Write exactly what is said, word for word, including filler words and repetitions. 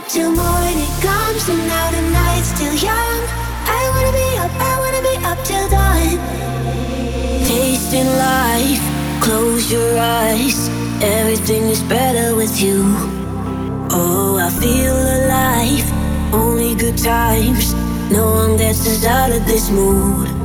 up till morning comes, and now the night's still young. I wanna be up, I wanna be up till dawn. Tasting life, close your eyes. Everything is better with you. Oh, I feel alive, only good times. No one gets us out of this mood.